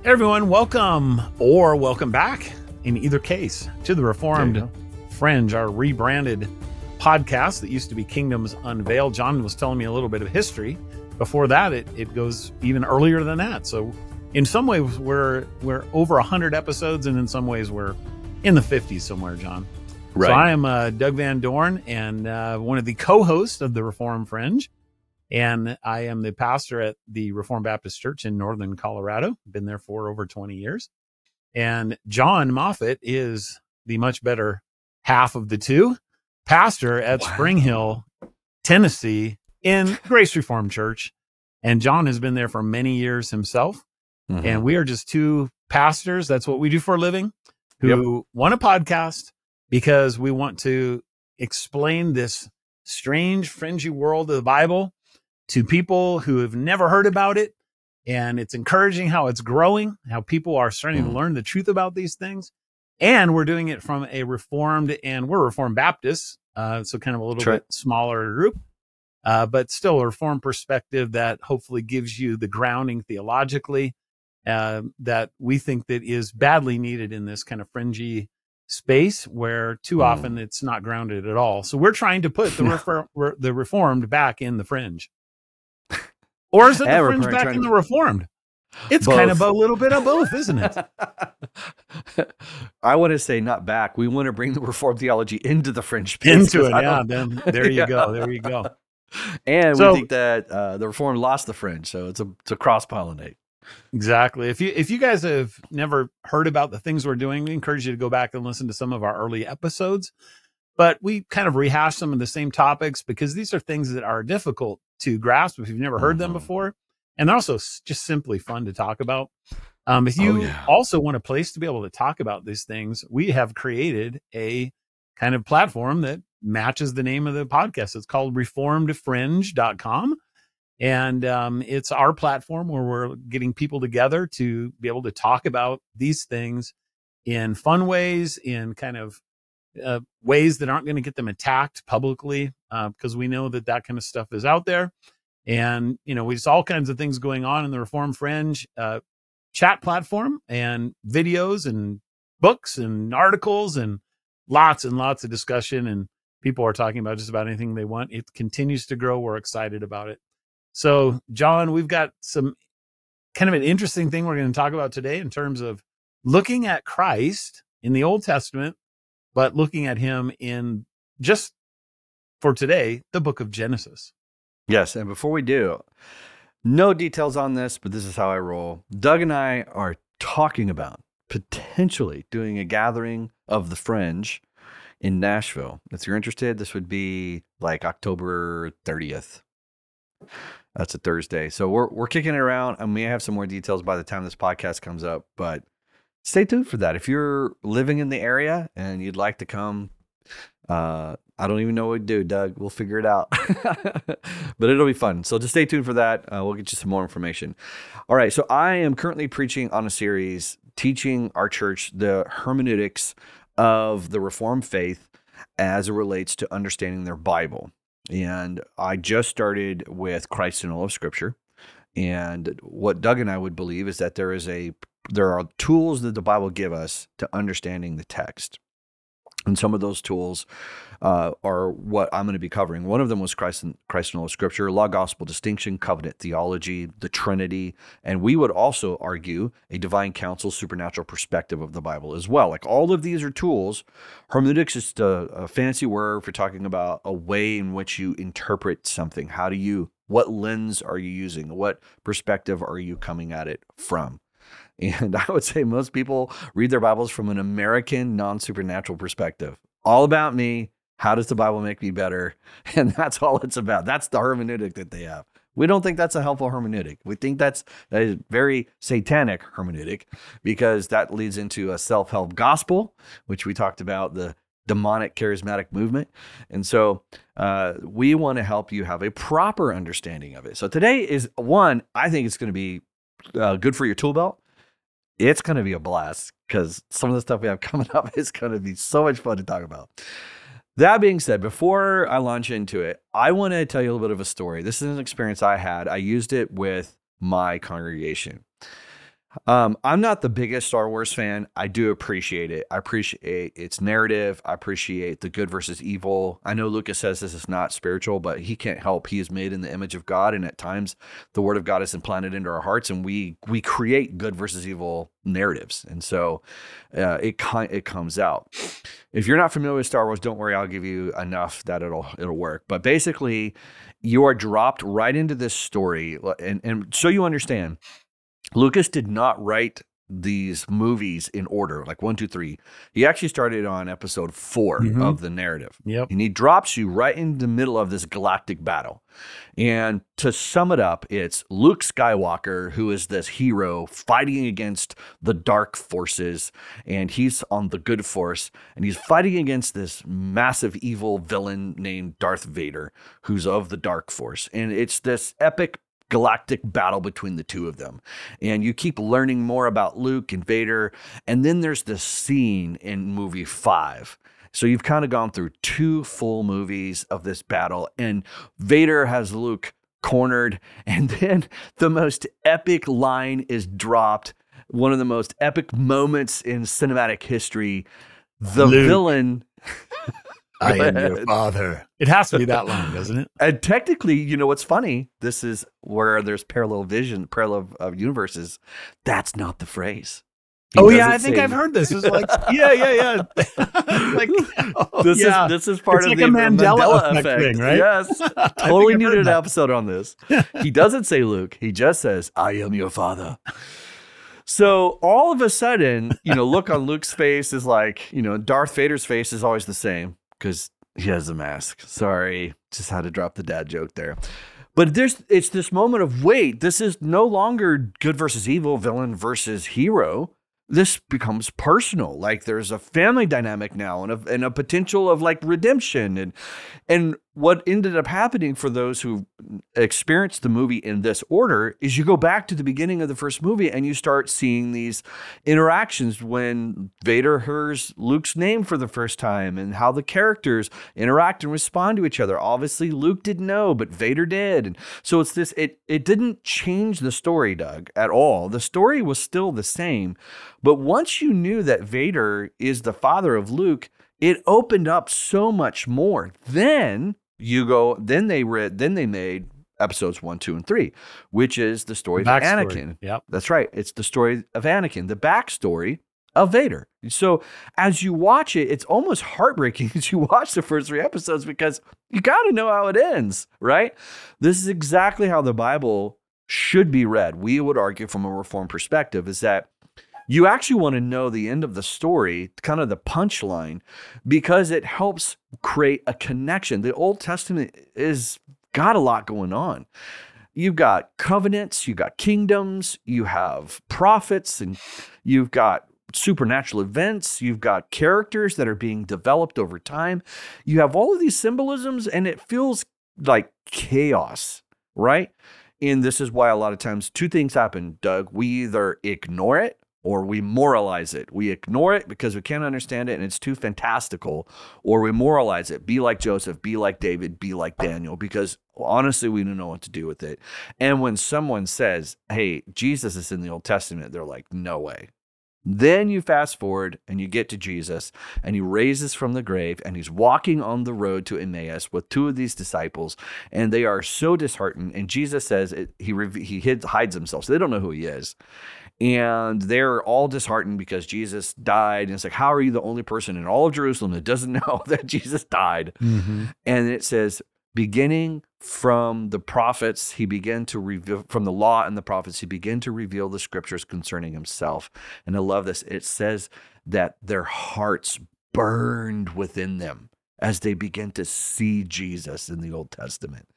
Everyone, welcome or welcome back in either case to the Reformed Fringe, our rebranded podcast that used to be Kingdoms Unveiled. John was telling me a little bit of history. Before that, it goes even earlier than that. So in some ways, we're over 100 episodes, and in some ways, we're in the 50s somewhere, John. Right. So I am Doug Van Dorn, and one of the co-hosts of the Reformed Fringe. And I am the pastor at the Reformed Baptist Church in Northern Colorado. Been there for over 20 years. And John Moffitt is the much better half of the two, pastor at Spring Hill, Tennessee, in Grace Reformed Church. And John has been there for many years himself. Mm-hmm. And we are just two pastors. That's what we do for a living, who want a podcast because we want to explain this strange, fringy world of the Bible to people who have never heard about it. And it's encouraging how it's growing, how people are starting to learn the truth about these things. And we're doing it from a Reformed, and we're Reformed Baptists, so kind of a little bit smaller group, but still a Reformed perspective that hopefully gives you the grounding theologically that we think that is badly needed in this kind of fringy space where too often it's not grounded at all. So we're trying to put the Reformed back in the fringe. Or is it the fringe back in the Reformed? It's both. Kind of a little bit of both, isn't it? I want to say not back. We want to bring the Reformed theology into the fringe space. Into it, yeah. Then there you go. There you go. And we think that the Reformed lost the fringe, so it's a cross-pollinate. Exactly. If you guys have never heard about the things we're doing, we encourage you to go back and listen to some of our early episodes. But we kind of rehash some of the same topics because these are things that are difficult to grasp if you've never heard them before. And they're also just simply fun to talk about. If you also want a place to be able to talk about these things, we have created a kind of platform that matches the name of the podcast. It's called reformedfringe.com. And it's our platform where we're getting people together to be able to talk about these things in fun ways, in kind of ways that aren't going to get them attacked publicly, because we know that kind of stuff is out there. And, we just all kinds of things going on in the Reformed Fringe chat platform, and videos and books and articles and lots of discussion. And people are talking about just about anything they want. It continues to grow. We're excited about it. So, John, we've got some kind of an interesting thing we're going to talk about today in terms of looking at Christ in the Old Testament, but looking at him in, just for today, the book of Genesis. Yes, and before we do, no details on this, but this is how I roll. Doug and I are talking about potentially doing a gathering of the Fringe in Nashville. If you're interested, this would be like October 30th. That's a Thursday. So we're kicking it around. I may have some more details by the time this podcast comes up, but stay tuned for that. If you're living in the area and you'd like to come, I don't even know what to do, Doug. We'll figure it out. But it'll be fun. So just stay tuned for that. We'll get you some more information. All right. So I am currently preaching on a series teaching our church the hermeneutics of the Reformed faith as it relates to understanding their Bible. And I just started with Christ in all of Scripture. And what Doug and I would believe is that there are tools that the Bible give us to understanding the text. And some of those tools are what I'm going to be covering. One of them was Christ in all of Scripture, law, gospel, distinction, covenant theology, the Trinity, and we would also argue a divine counsel, supernatural perspective of the Bible as well. Like all of these are tools. Hermeneutics is just a fancy word for talking about a way in which you interpret something. What lens are you using? What perspective are you coming at it from? And I would say most people read their Bibles from an American non-supernatural perspective. All about me. How does the Bible make me better? And that's all it's about. That's the hermeneutic that they have. We don't think that's a helpful hermeneutic. We think that's a very satanic hermeneutic because that leads into a self-help gospel, which we talked about, the demonic charismatic movement. And so we want to help you have a proper understanding of it. So today is one, I think it's going to be good for your tool belt. It's going to be a blast because some of the stuff we have coming up is going to be so much fun to talk about. That being said, before I launch into it, I want to tell you a little bit of a story. This is an experience I had. I used it with my congregation. I'm not the biggest Star Wars fan. I do appreciate it. I appreciate its narrative. I appreciate the good versus evil. I know Lucas says this is not spiritual, but he can't help. He is made in the image of God, and at times the Word of God is implanted into our hearts, and we create good versus evil narratives, and so it comes out. If you're not familiar with Star Wars, don't worry. I'll give you enough that it'll work. But basically, you are dropped right into this story, and so you understand. Lucas did not write these movies in order, like 1, 2, 3. He actually started on episode 4 of the narrative. Yep. And he drops you right in the middle of this galactic battle. And to sum it up, it's Luke Skywalker, who is this hero fighting against the dark forces, and he's on the good force, and he's fighting against this massive evil villain named Darth Vader, who's of the dark force. And it's this epic galactic battle between the two of them. And you keep learning more about Luke and Vader. And then there's this scene in movie 5. So you've kind of gone through 2 full movies of this battle, and Vader has Luke cornered. And then the most epic line is dropped. One of the most epic moments in cinematic history. The Luke. Villain. I am your father. It has to be that long, doesn't it? And technically, you know what's funny? This is where there's parallel universes. That's not the phrase. I think I've heard this. It's like, yeah. Like, this is part it's of like the a Mandela effect thing, right? Yes, totally needed an episode on this. He doesn't say Luke. He just says, "I am your father." So all of a sudden, look on Luke's face is like, Darth Vader's face is always the same because he has a mask. Sorry, just had to drop the dad joke there. But it's this moment of, wait, this is no longer good versus evil, villain versus hero. This becomes personal. Like there's a family dynamic now and a potential of like redemption. And what ended up happening for those who experienced the movie in this order is you go back to the beginning of the first movie and you start seeing these interactions when Vader hears Luke's name for the first time and how the characters interact and respond to each other. Obviously, Luke didn't know, but Vader did. And so it's this, it didn't change the story, Doug, at all. The story was still the same. But once you knew that Vader is the father of Luke, it opened up so much more. Then they made episodes 1, 2, and 3, which is the story of Anakin. Yep. That's right. It's the story of Anakin, the backstory of Vader. So as you watch it, it's almost heartbreaking as you watch the first 3 episodes because you got to know how it ends, right? This is exactly how the Bible should be read. We would argue from a Reformed perspective is that you actually want to know the end of the story, kind of the punchline, because it helps create a connection. The Old Testament is got a lot going on. You've got covenants, you've got kingdoms, you have prophets, and you've got supernatural events. You've got characters that are being developed over time. You have all of these symbolisms, and it feels like chaos, right? And this is why a lot of times 2 things happen, Doug. We either ignore it, or we moralize it. We ignore it because we can't understand it and it's too fantastical, or we moralize it. Be like Joseph, be like David, be like Daniel, because honestly, we don't know what to do with it. And when someone says, hey, Jesus is in the Old Testament, they're like, no way. Then you fast forward and you get to Jesus and he raises from the grave and he's walking on the road to Emmaus with 2 of these disciples, and they are so disheartened. And Jesus says he hides himself. So they don't know who he is. And they're all disheartened because Jesus died. And it's like, how are you the only person in all of Jerusalem that doesn't know that Jesus died? Mm-hmm. And it says, beginning from the prophets, he began to reveal, from the law and the prophets, he began to reveal the scriptures concerning himself. And I love this. It says that their hearts burned within them as they begin to see Jesus in the Old Testament.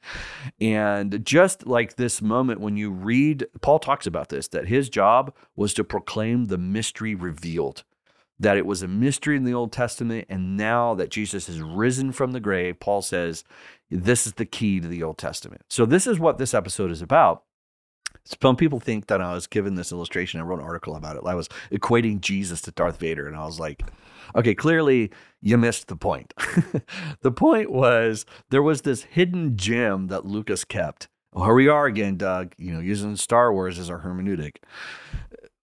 And just like this moment when you read, Paul talks about this, that his job was to proclaim the mystery revealed, that it was a mystery in the Old Testament. And now that Jesus has risen from the grave, Paul says, this is the key to the Old Testament. So this is what this episode is about. Some people think that I was given this illustration. I wrote an article about it. I was equating Jesus to Darth Vader. And I was like, okay, clearly you missed the point. The point was there was this hidden gem that Lucas kept. Well, here we are again, Doug, using Star Wars as our hermeneutic.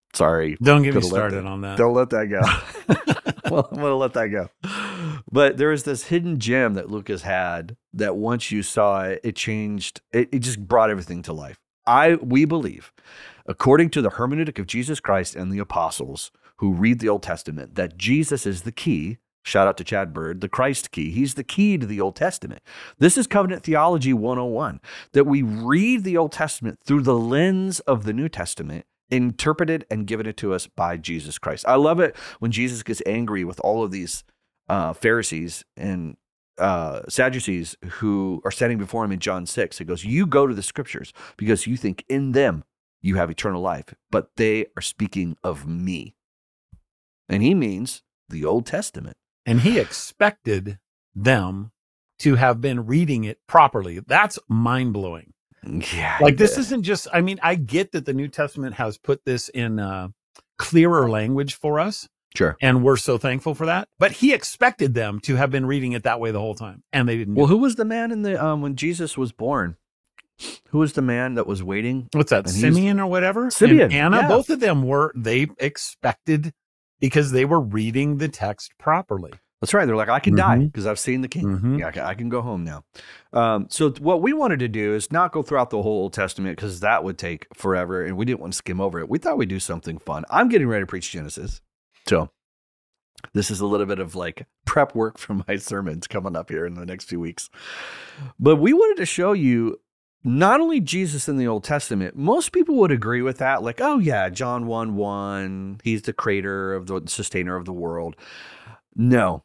Sorry. Don't get me Gotta let started that- on that. Don't let that go. Well, I'm going to let that go. But there is this hidden gem that Lucas had that once you saw it, it changed. It just brought everything to life. We believe, according to the hermeneutic of Jesus Christ and the apostles who read the Old Testament, that Jesus is the key. Shout out to Chad Bird, the Christ key. He's the key to the Old Testament. This is Covenant Theology 101, that we read the Old Testament through the lens of the New Testament, interpreted and given it to us by Jesus Christ. I love it when Jesus gets angry with all of these Pharisees and Sadducees who are standing before him in John 6. He goes, you go to the scriptures because you think in them you have eternal life, but they are speaking of me. And he means the Old Testament. And he expected them to have been reading it properly. That's mind-blowing. Yeah. Like, this isn't just, I mean, I get that the New Testament has put this in clearer language for us. Sure. And we're so thankful for that. But he expected them to have been reading it that way the whole time. And they didn't. Well, who was the man in the, when Jesus was born? Who was the man that was waiting? What's that? Simeon or whatever? Simeon. And Anna, yeah. both of them they expected because they were reading the text properly. That's right. They're like, I can die because I've seen the king. Mhm. Yeah, I can go home now. So what we wanted to do is not go throughout the whole Old Testament because that would take forever and we didn't want to skim over it. We thought we'd do something fun. I'm getting ready to preach Genesis. So this is a little bit of like prep work for my sermons coming up here in the next few weeks. But we wanted to show you not only Jesus in the Old Testament. Most people would agree with that. Like, oh yeah, John 1:1, he's the creator of the sustainer of the world. No.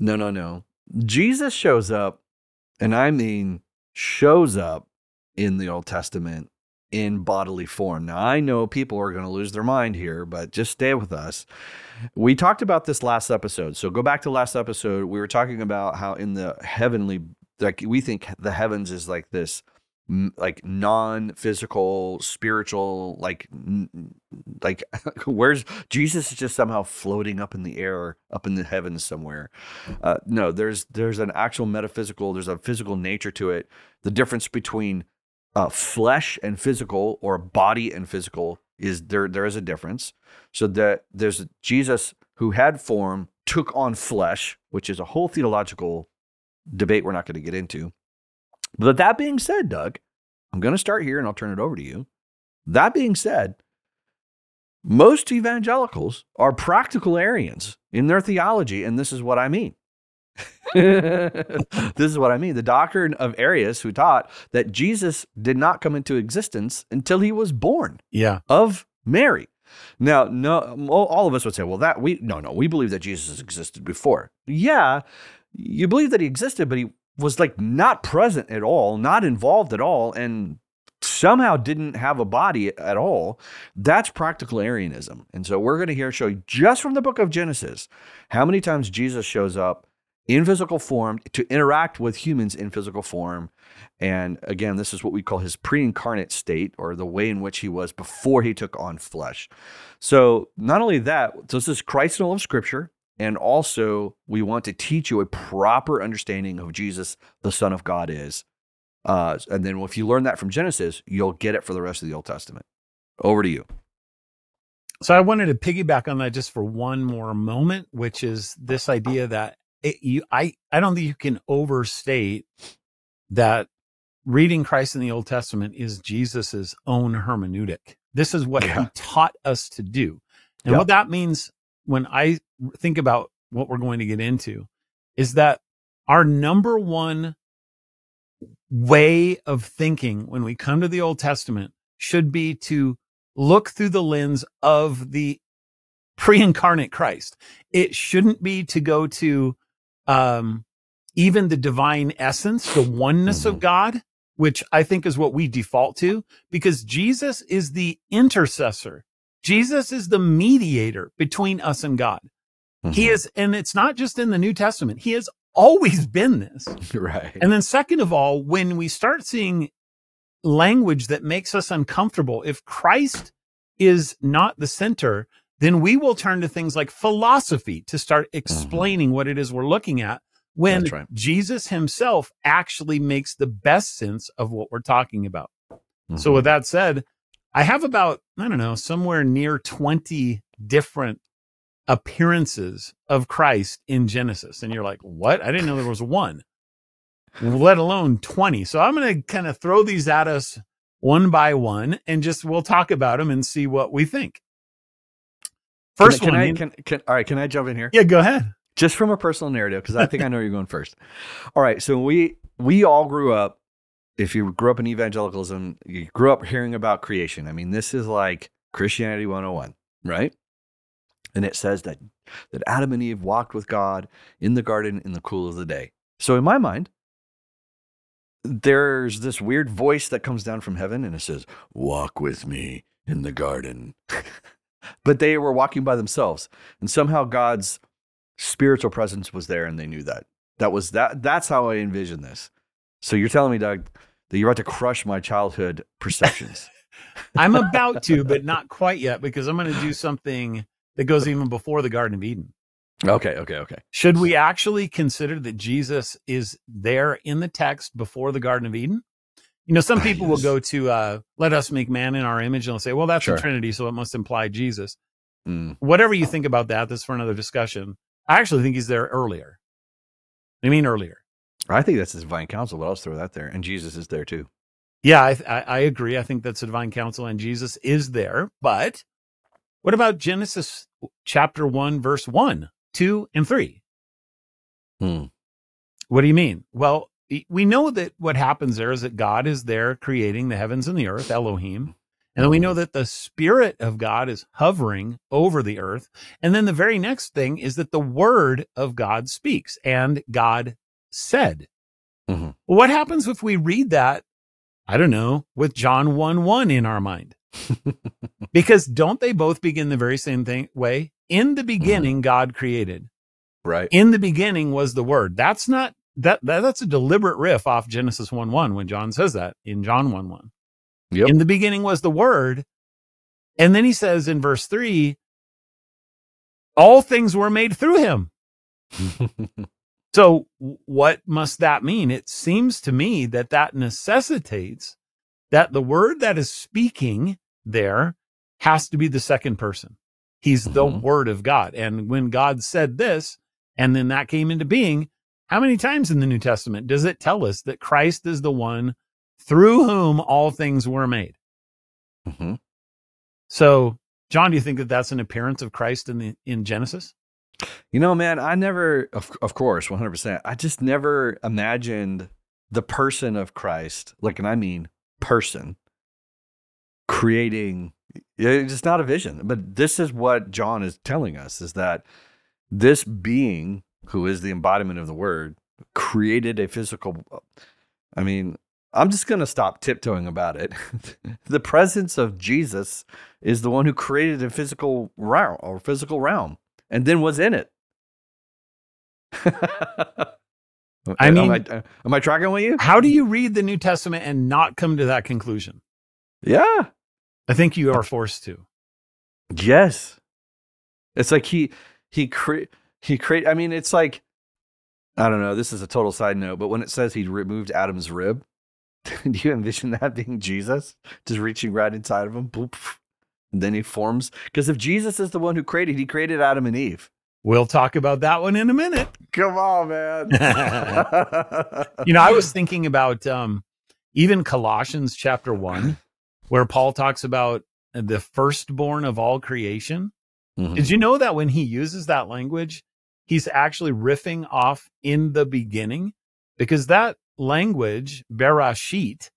Jesus shows up, and I mean shows up in the Old Testament in bodily form. Now, I know people are going to lose their mind here, but just stay with us. We talked about this last episode. So go back to last episode. We were talking about how in the heavenly, like we think the heavens is like this, like non-physical, spiritual, like where's Jesus is just somehow floating up in the air, up in the heavens somewhere. No, there's an actual metaphysical, there's a physical nature to it. The difference between flesh and physical, or body and physical, is there is a difference. So that there's Jesus who had form, took on flesh, which is a whole theological debate we're not going to get into. But that being said, Doug, I'm going to start here and I'll turn it over to you. That being said, most evangelicals are practicalarians in their theology, and this is what I mean. This is what I mean. The doctrine of Arius, who taught that Jesus did not come into existence until he was born of Mary. Now, no, all of us would say, well, we believe that Jesus existed before. Yeah, you believe that he existed, but he was like not present at all, not involved at all, and somehow didn't have a body at all. That's practical Arianism. And so we're going to show you just from the book of Genesis how many times Jesus shows up in physical form to interact with humans in physical form. And again, this is what we call his pre-incarnate state, or the way in which he was before he took on flesh. So not only that, this is Christ in all of Scripture. And also, we want to teach you a proper understanding of who Jesus, the Son of God, is. And then if you learn that from Genesis, you'll get it for the rest of the Old Testament. Over to you. So I wanted to piggyback on that just for one more moment, which is this idea that I don't think you can overstate that reading Christ in the Old Testament is Jesus's own hermeneutic. This is what he taught us to do. And what that means when I think about what we're going to get into is that our number one way of thinking when we come to the Old Testament should be to look through the lens of the pre-incarnate Christ. It shouldn't be to go to even the divine essence, the oneness of God, which I think is what we default to, because Jesus is the intercessor. Jesus is the mediator between us and God. He is, and it's not just in the New Testament. He has always been this. Right. And then second of all, when we start seeing language that makes us uncomfortable, if Christ is not the center, then we will turn to things like philosophy to start explaining what it is we're looking at, when Jesus himself actually makes the best sense of what we're talking about. So with that said, I have about, I don't know, somewhere near 20 different appearances of Christ in Genesis. And you're like, what? I didn't know there was one, let alone 20. So I'm going to kind of throw these at us one by one and we'll talk about them and see what we think. First all right, can I jump in here? Yeah, go ahead. Just from a personal narrative, because I think I know you're going first. All right, so we all grew up, if you grew up in evangelicalism, you grew up hearing about creation. I mean, this is like Christianity 101, right? And it says that Adam and Eve walked with God in the garden in the cool of the day. So in my mind, there's this weird voice that comes down from heaven and it says, walk with me in the garden. But they were walking by themselves. And somehow God's spiritual presence was there and they knew that. That's how I envision this. So you're telling me, Doug, that you're about to crush my childhood perceptions. I'm about to, but not quite yet, because I'm going to do something that goes even before the Garden of Eden. Okay. Should we actually consider that Jesus is there in the text before the Garden of Eden? You know, some people will go to let us make man in our image, and they'll say, well, that's the Trinity, so it must imply Jesus. Whatever you think about that, that's for another discussion. I actually think he's there earlier. I mean earlier. I think that's the divine counsel, but I'll just throw that there. And Jesus is there too. Yeah, I agree. I think that's the divine counsel, and Jesus is there. But what about Genesis chapter 1, verse 1, 2, and 3? What do you mean? Well, we know that what happens there is that God is there creating the heavens and the earth, Elohim. And then we know that the Spirit of God is hovering over the earth. And then the very next thing is that the Word of God speaks, and God said. Well, what happens if we read that, I don't know, with John 1:1 in our mind? Because don't they both begin the very same way? In the beginning, God created. Right. In the beginning was the Word. That's not that's a deliberate riff off Genesis 1:1 when John says that in John 1:1. Yep. In the beginning was the Word. And then he says in verse 3, all things were made through him. So what must that mean? It seems to me that necessitates that the Word that is speaking there has to be the second person. He's the Word of God. And when God said this, and then that came into being, how many times in the New Testament does it tell us that Christ is the one through whom all things were made? So, John, do you think that that's an appearance of Christ in Genesis? You know, man, I never, of course, 100%. I just never imagined the person of Christ, like, and I mean person, creating, it's just not a vision. But this is what John is telling us, is that this being, who is the embodiment of the Word, created a physical, I mean, I'm just going to stop tiptoeing about it. The presence of Jesus is the one who created a physical realm and then was in it. I mean, am I tracking with you? How do you read the New Testament and not come to that conclusion? Yeah. I think you are forced to. Yes. It's like he I mean, it's like, I don't know, this is a total side note, but when it says he removed Adam's rib, do you envision that being Jesus just reaching right inside of him? Boop, and then he forms. Because if Jesus is the one who he created Adam and Eve. We'll talk about that one in a minute. Come on, man. You know, I was thinking about even Colossians chapter 1, where Paul talks about the firstborn of all creation. Did you know that when he uses that language, he's actually riffing off in the beginning? Because that language, Berashit,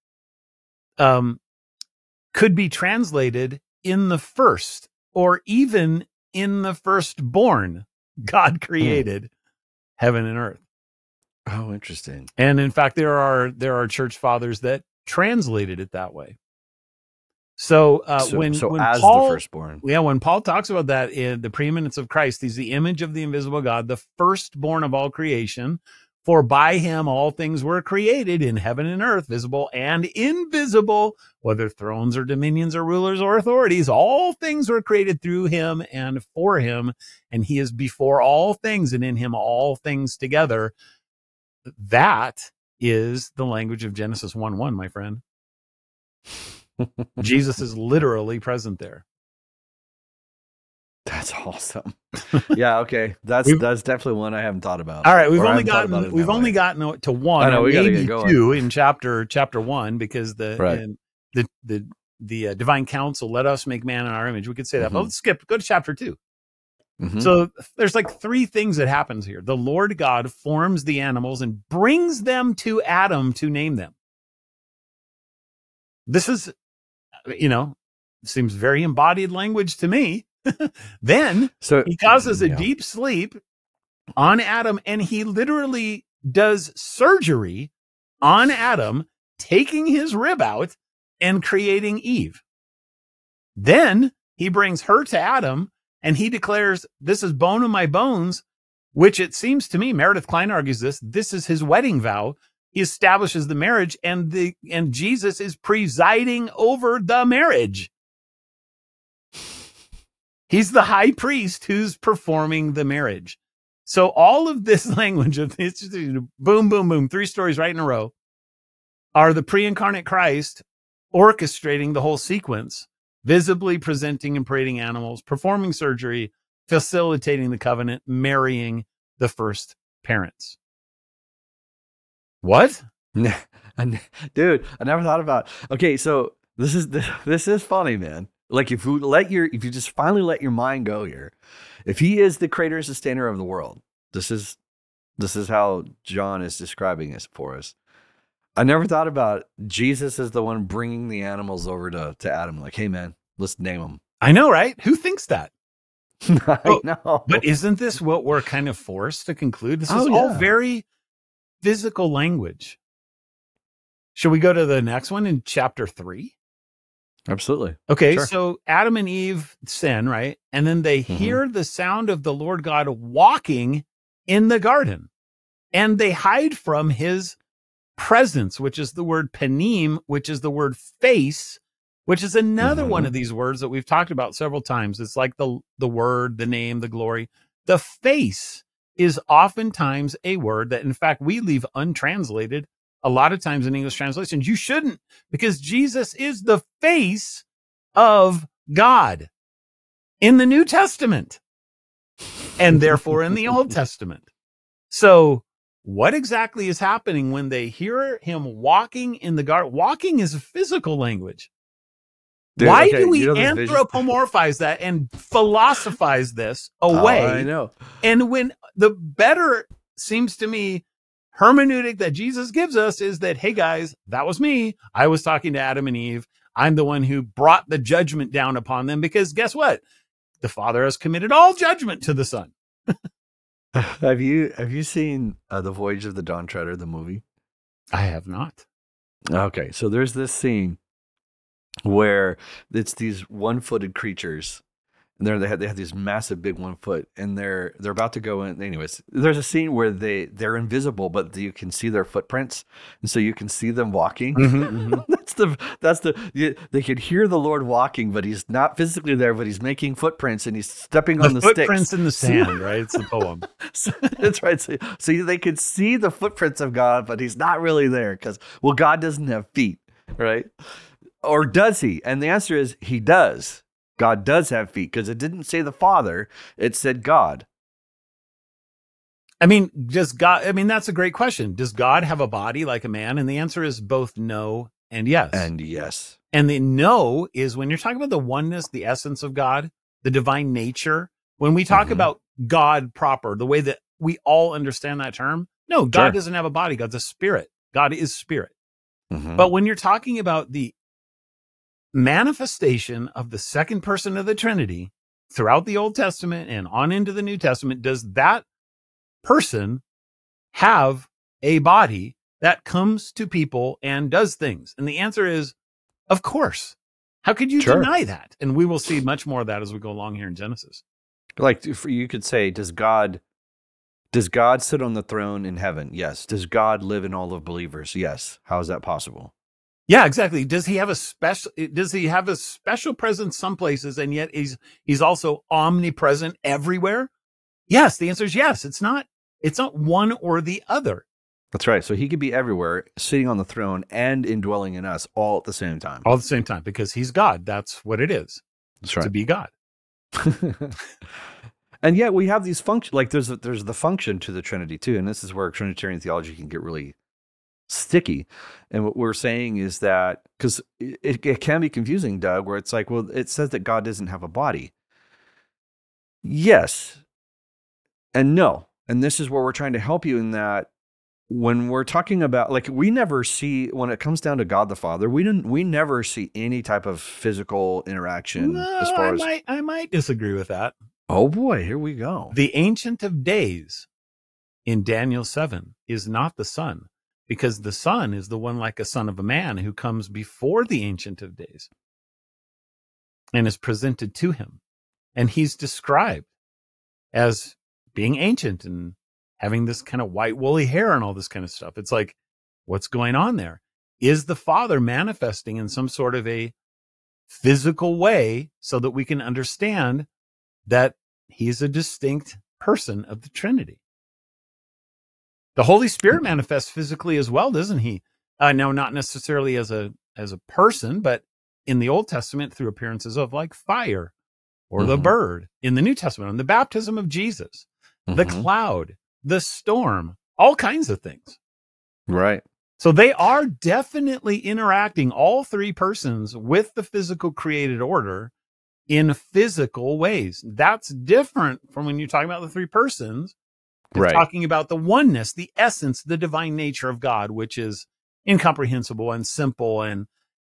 could be translated in the first, or even in the firstborn. God created heaven and earth. Oh, interesting. And in fact, there are church fathers that translated it that way. So when as Paul, the firstborn, when Paul talks about that in the preeminence of Christ, he's the image of the invisible God, the firstborn of all creation. For by him all things were created in heaven and earth, visible and invisible, whether thrones or dominions or rulers or authorities. All things were created through him and for him, and he is before all things, and in him all things together. That is the language of Genesis 1:1, my friend. Jesus is literally present there. That's awesome. Yeah, okay. That's definitely one I haven't thought about. All right, we've Or I only haven't thought about it in gotten that way. to one, I know, or we gotta maybe get going. two in chapter 1, because Right. the divine counsel, let us make man in our image. We could say that, but Mhm. let's skip. Go to chapter 2. Mhm. So there's like 3 things that happens here. The Lord God forms the animals and brings them to Adam to name them. This is, seems very embodied language to me. Then So he causes a yeah. deep sleep on Adam, and he literally does surgery on Adam, taking his rib out and creating Eve. Then he brings her to Adam, and he declares, this is bone of my bones, which it seems to me, Meredith Klein argues this is his wedding vow. He establishes the marriage, and Jesus is presiding over the marriage. He's the high priest who's performing the marriage. So all of this language of this, boom, boom, boom, 3 stories right in a row, are the pre-incarnate Christ orchestrating the whole sequence, visibly presenting and parading animals, performing surgery, facilitating the covenant, marrying the first parents. What? Dude, I never thought about. Okay, so this is funny, man. Like if you just finally let your mind go here, if he is the creator and sustainer of the world, this is how John is describing this for us. I never thought about Jesus as the one bringing the animals over to Adam. Like, hey man, let's name them. I know, right? Who thinks that? I know. But isn't this what we're kind of forced to conclude? This is all very physical language. Should we go to the next one in chapter 3? Absolutely. Okay, Sure. So Adam and Eve sin, right? And then they hear the sound of the Lord God walking in the garden, and they hide from his presence, which is the word panim, which is the word face, which is another one of these words that we've talked about several times. It's like the word, the name, the glory. The face is oftentimes a word that, in fact, we leave untranslated a lot of times in English translations. You shouldn't, because Jesus is the face of God in the New Testament and therefore in the Old Testament. So what exactly is happening when they hear him walking in the garden? Walking is a physical language. Dude, why do we anthropomorphize that and philosophize this away? I know. And when the better, seems to me, hermeneutic that Jesus gives us is that, hey guys, that was me. I was talking to Adam and Eve. I'm the one who brought the judgment down upon them, because guess what? The Father has committed all judgment to the Son. Have you seen The Voyage of the Dawn Treader, the movie? I have not. Okay, so there's this scene where it's these one-footed creatures, and they have these massive big 1 foot, and they're about to go in. Anyways, there's a scene where they're invisible, but you can see their footprints, and so you can see them walking. They could hear the Lord walking, but he's not physically there, but he's making footprints and he's stepping on the sticks. Footprints in the sand, right? It's the poem. That's right. So they could see the footprints of God, but he's not really there because, well, God doesn't have feet, right? Or does he? And the answer is he does. God does have feet, because it didn't say the Father, it said God. I mean, that's a great question. Does God have a body like a man? And the answer is both no and yes. And yes. And the no is when you're talking about the oneness, the essence of God, the divine nature. When we talk about God proper, the way that we all understand that term, no, God doesn't have a body. God's a spirit. God is spirit. But when you're talking about the manifestation of the second person of the Trinity throughout the Old Testament and on into the New Testament, does that person have a body that comes to people and does things? And the answer is, of course. How could you deny that? And we will see much more of that as we go along here in Genesis. Like you could say, does God sit on the throne in heaven? Yes. Does God live in all of believers? Yes. How is that possible? Yeah, exactly. Does he have a special presence some places, and yet he's also omnipresent everywhere? Yes, the answer is yes. It's not one or the other. That's right. So he could be everywhere, sitting on the throne and indwelling in us all at the same time. All at the same time, because he's God. That's what it is. That's right. To be God. And yet we have these functions, like there's the function to the Trinity too. And this is where Trinitarian theology can get really sticky. And what we're saying is that, because it can be confusing, Doug, where it's like, well, it says that God doesn't have a body. Yes and no. And this is where we're trying to help you in that when we're talking about, like, we never see, when it comes down to God the Father, we never see any type of physical interaction. I might disagree with that. Oh boy, here we go. The Ancient of Days in Daniel 7 is not the Son, because the Son is the one like a son of a man who comes before the Ancient of Days and is presented to him. And he's described as being ancient and having this kind of white woolly hair and all this kind of stuff. It's like, what's going on there? Is the Father manifesting in some sort of a physical way so that we can understand that he's a distinct person of the Trinity? The Holy Spirit manifests physically as well, doesn't he? No, not necessarily as a person, but in the Old Testament through appearances of like fire or the bird. In the New Testament, on the baptism of Jesus, the cloud, the storm, all kinds of things. Right. So they are definitely interacting, all three persons, with the physical created order in physical ways. That's different from when you're talking about the three persons. You're talking about the oneness, the essence, the divine nature of God, which is incomprehensible and simple and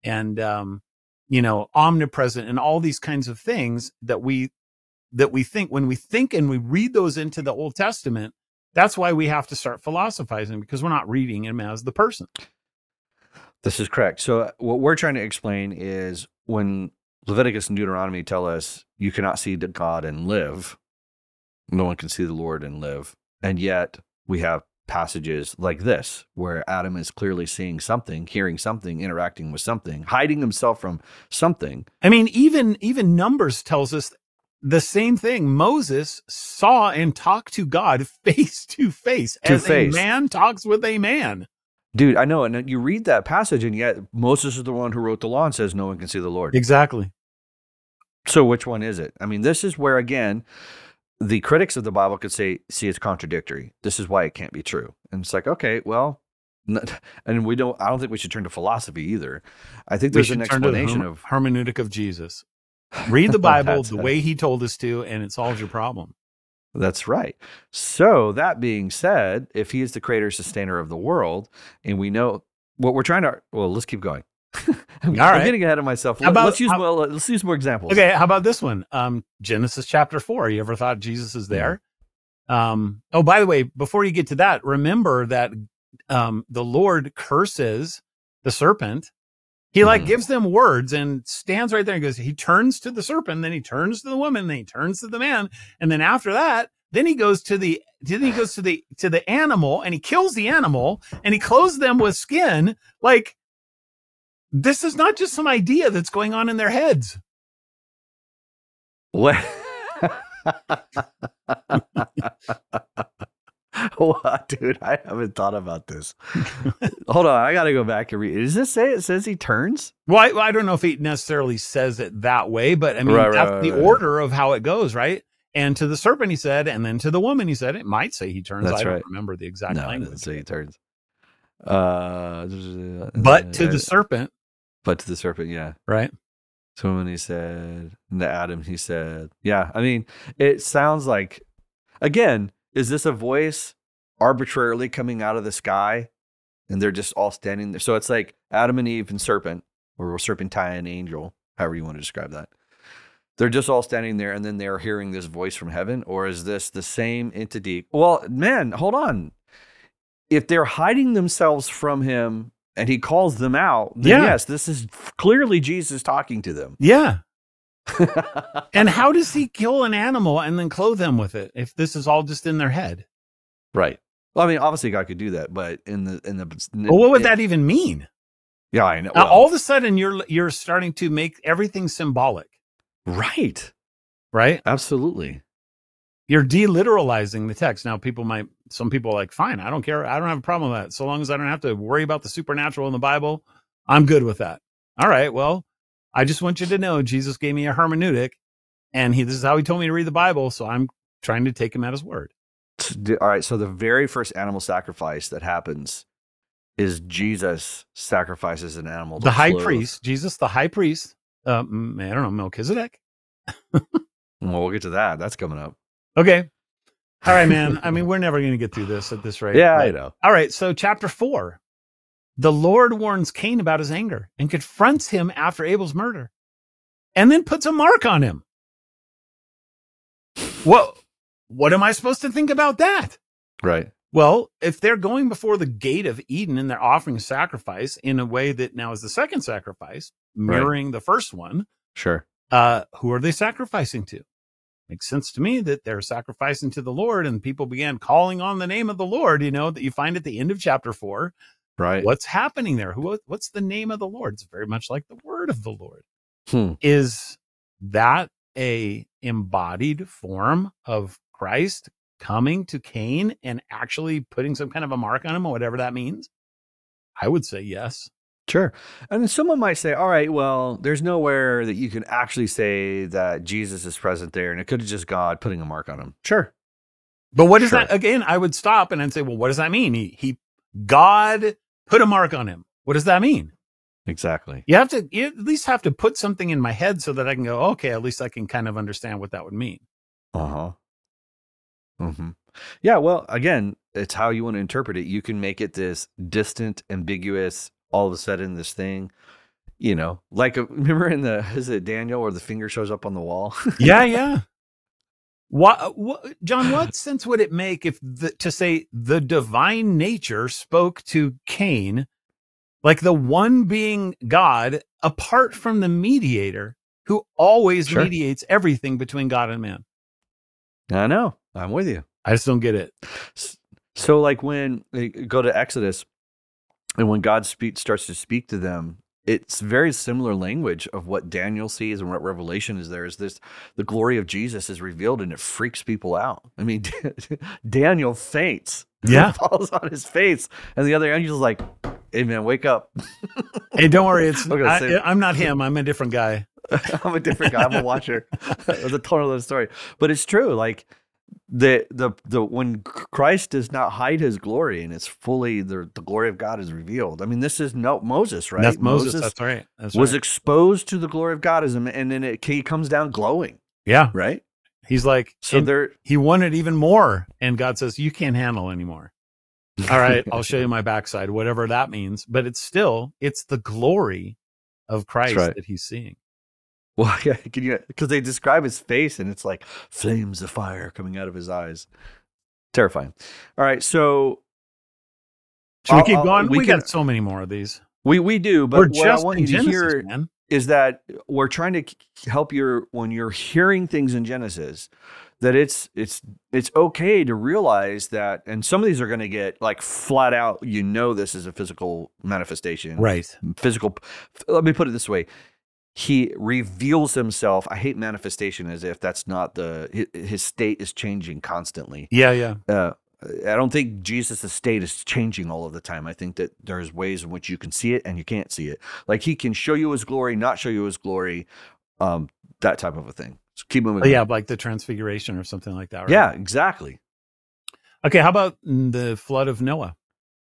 omnipresent and all these kinds of things that we think when we think and we read those into the Old Testament. That's why we have to start philosophizing, because we're not reading him as the person. This is correct. So what we're trying to explain is when Leviticus and Deuteronomy tell us you cannot see God and live, no one can see the Lord and live. And yet we have passages like this where Adam is clearly seeing something, hearing something, interacting with something, hiding himself from something. I mean, even Numbers tells us the same thing. Moses saw and talked to God face to face, as a man talks with a man. Dude, I know. And you read that passage, and yet Moses is the one who wrote the law and says no one can see the Lord. Exactly. So which one is it? I mean, this is where, again, the critics of the Bible could say, see, it's contradictory. This is why it can't be true. And it's like, okay, well, and I don't think we should turn to philosophy either. I think there's an explanation of hermeneutic of Jesus. Read the Bible the way he told us to, and it solves your problem. That's right. So that being said, if he is the creator, sustainer of the world, and we know what we're trying to, well, let's keep going. I'm getting ahead of myself. Let's use more examples. Okay, how about this one? Genesis chapter 4. You ever thought Jesus is there? Oh, by the way, before you get to that, remember that the Lord curses the serpent. He gives them words and stands right there and goes, he turns to the serpent, then he turns to the woman, then he turns to the man. And then after that, then he goes to the animal and he kills the animal and he clothes them with skin. Like, this is not just some idea that's going on in their heads. What? What, dude? I haven't thought about this. Hold on, I got to go back and read. Does this say it says he turns? Well, I don't know if he necessarily says it that way, but I mean, that's the order of how it goes, right? And to the serpent he said, and then to the woman he said. It might say he turns. I don't remember the exact language. It doesn't say he turns. But to the serpent. But to the serpent, yeah. Right. So when he said, and to Adam, he said, yeah. I mean, it sounds like, again, is this a voice arbitrarily coming out of the sky and they're just all standing there? So it's like Adam and Eve and serpent, or serpentine angel, however you want to describe that. They're just all standing there and then they're hearing this voice from heaven? Or is this the same entity? Well, man, hold on. If they're hiding themselves from him and he calls them out, then yes, this is clearly Jesus talking to them. Yeah. And how does he kill an animal and then clothe them with it if this is all just in their head? Right. Well, I mean, obviously God could do that, but well, what would that even mean? Yeah, I know. Now, all of a sudden you're starting to make everything symbolic. Right. Right? Absolutely. You're deliteralizing the text. Now, some people are like, fine, I don't care. I don't have a problem with that. So long as I don't have to worry about the supernatural in the Bible, I'm good with that. All right, well, I just want you to know Jesus gave me a hermeneutic, and this is how he told me to read the Bible, so I'm trying to take him at his word. All right, so the very first animal sacrifice that happens is Jesus sacrifices an animal. The high priest, Jesus, the high priest, I don't know, Melchizedek? Well, we'll get to that. That's coming up. Okay. All right, man. I mean, we're never going to get through this at this rate. Yeah, I know. All right, so chapter 4. The Lord warns Cain about his anger and confronts him after Abel's murder and then puts a mark on him. What am I supposed to think about that? Right. Well, if they're going before the gate of Eden and they're offering sacrifice in a way that now is the second sacrifice, mirroring the first one. Sure. Who are they sacrificing to? Makes sense to me that they're sacrificing to the Lord, and people began calling on the name of the Lord, that you find at the end of chapter 4. Right. What's happening there? What's the name of the Lord? It's very much like the word of the Lord. Is that a embodied form of Christ coming to Cain and actually putting some kind of a mark on him, or whatever that means? I would say yes. Sure. And someone might say, all right, well, there's nowhere that you can actually say that Jesus is present there, and it could have just God putting a mark on him. Sure. But what does that, again, I would stop and I'd say, well, what does that mean? God put a mark on him. What does that mean? Exactly. You at least have to put something in my head so that I can go, okay, at least I can kind of understand what that would mean. Uh-huh. Mm-hmm. Yeah, well, again, it's how you want to interpret it. You can make it this distant, ambiguous, all of a sudden this thing, like remember is it Daniel where the finger shows up on the wall? Yeah. What, John, what sense would it make to say the divine nature spoke to Cain, like the one being God, apart from the mediator who always mediates everything between God and man? I know. I'm with you. I just don't get it. So like when they go to Exodus and when God starts to speak to them, it's very similar language of what Daniel sees and what Revelation is. There is the glory of Jesus is revealed and it freaks people out. I mean, Daniel faints. Yeah. Falls on his face. And the other angel's like, hey man, wake up. Hey, don't worry. I'm not him. I'm a different guy. I'm a different guy. I'm a watcher. It's a total other story. But it's true. Like the when Christ does not hide his glory and it's fully the glory of God is revealed. I mean, this is Moses, right? That's Moses. That's right. Was exposed to the glory of God and then he comes down glowing. Yeah. Right. He's like, he wanted even more. And God says, you can't handle anymore. All right. I'll show you my backside, whatever that means. But it's the glory of Christ that he's seeing. Well, yeah, because they describe his face and it's like flames of fire coming out of his eyes. Terrifying. All right, so should we keep going? We got so many more of these. We do, but what I want you to hear is that we're trying to help when you're hearing things in Genesis, that it's okay to realize that, and some of these are going to get like flat out, this is a physical manifestation. Right. Physical. Let me put it this way. He reveals himself. I hate manifestation as if that's not his state is changing constantly. Yeah. I don't think Jesus' state is changing all of the time. I think that there's ways in which you can see it and you can't see it. Like he can show you his glory, not show you his glory, that type of a thing. So keep moving. Yeah, like the transfiguration or something like that. Right? Yeah, exactly. Okay, how about the flood of Noah?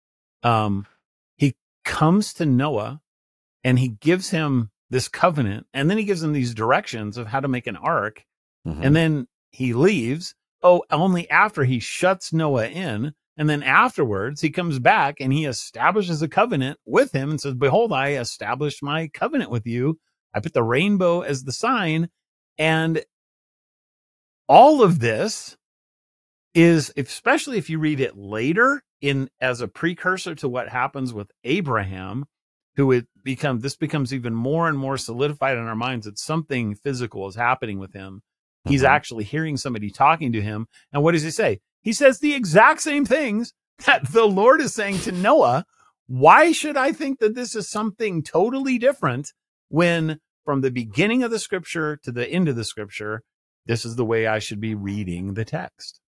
He comes to Noah and he gives him this covenant, and then he gives him these directions of how to make an ark, and then he leaves. Only after he shuts Noah in, and then afterwards he comes back and he establishes a covenant with him and says, behold, I established my covenant with you. I put the rainbow as the sign. And all of this is, especially if you read it later as a precursor to what happens with Abraham, this becomes even more and more solidified in our minds that something physical is happening with him. He's actually hearing somebody talking to him. And what does he say? He says the exact same things that the Lord is saying to Noah. Why should I think that this is something totally different when from the beginning of the scripture to the end of the scripture, this is the way I should be reading the text.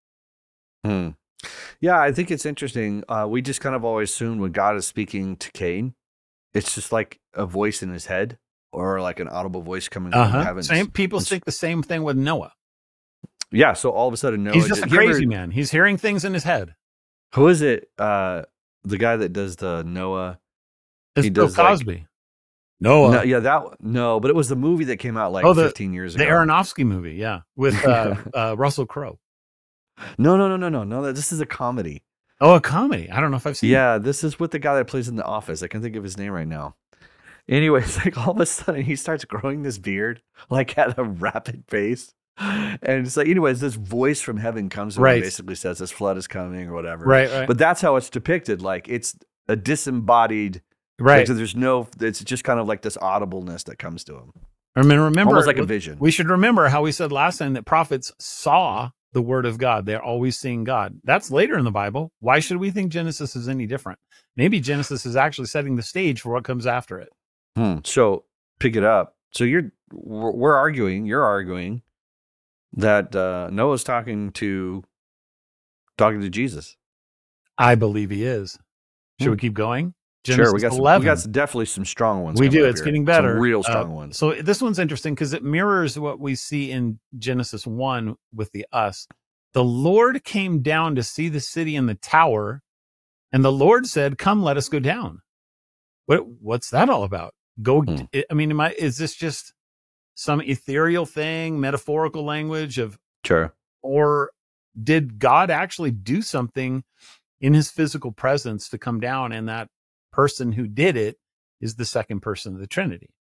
Yeah, I think it's interesting. We just kind of always assume when God is speaking to Cain, it's just like a voice in his head or like an audible voice coming from the heavens. Same people think the same thing with Noah. Yeah, so all of a sudden Noah... He's just a crazy man. He's hearing things in his head. Who is it? The guy that does the Noah... It's Bill Cosby. Noah. No, but it was the movie that came out 15 years ago. The Aronofsky movie, yeah, with Russell Crowe. No, this is a comedy. Oh, a comedy. I don't know if I've seen it. This is with the guy that plays in The Office. I can't think of his name right now. Anyways, like all of a sudden he starts growing this beard like at a rapid pace. And it's like, anyways, this voice from heaven comes and basically says this flood is coming or whatever. Right. But that's how it's depicted. Like it's a disembodied... Right. So it's just kind of like this audibleness that comes to him. Remember, almost like a vision. We should remember how we said last time that prophets saw the word of God. They're always seeing God. That's later in the Bible. Why should we think Genesis is any different? Maybe Genesis is actually setting the stage for what comes after it. So pick it up. So you're arguing that Noah's talking to Jesus. I believe he is. Should we keep going? Genesis we got definitely some strong ones. We do. It's getting better. Some real strong ones. So this one's interesting because it mirrors what we see in Genesis 1 with the us. The Lord came down to see the city and the tower, and the Lord said, "Come, let us go down." What's that all about? I mean, is this just some ethereal thing, metaphorical language of? Sure. Or did God actually do something in his physical presence to come down, and that person who did it is the second person of the Trinity?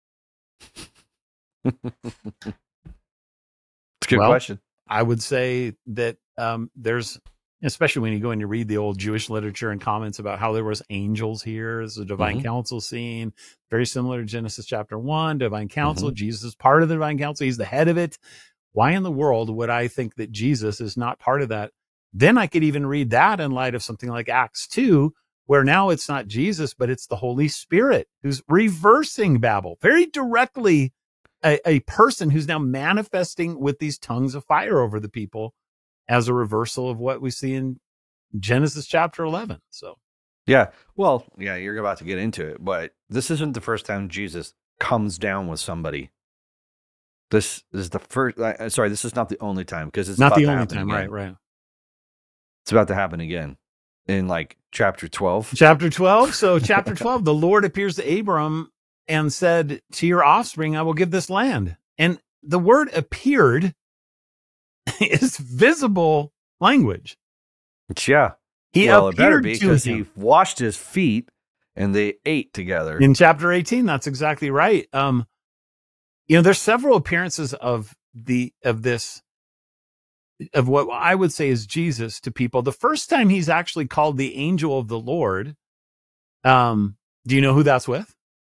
It's a good question. I would say that there's, especially when you go and you read the old Jewish literature and comments about how there was angels here as a divine council scene, very similar to Genesis chapter 1, divine council. Jesus is part of the divine council. He's the head of it. Why in the world would I think that Jesus is not part of that? Then I could even read that in light of something like Acts 2, where now it's not Jesus, but it's the Holy Spirit who's reversing Babel very directly, a person who's now manifesting with these tongues of fire over the people as a reversal of what we see in Genesis chapter 11. So, you're about to get into it, but this isn't the first time Jesus comes down with somebody. This is the first, this is not the only time, because it's not the only time. Again. Right. It's about to happen again. In like chapter 12. Chapter 12. So chapter 12, the Lord appears to Abram and said, "To your offspring, I will give this land." And the word appeared is visible language. Yeah. It better be because he washed his feet and they ate together. In chapter 18, that's exactly right. There's several appearances of what I would say is Jesus to people. The first time he's actually called the angel of the Lord, do you know who that's with?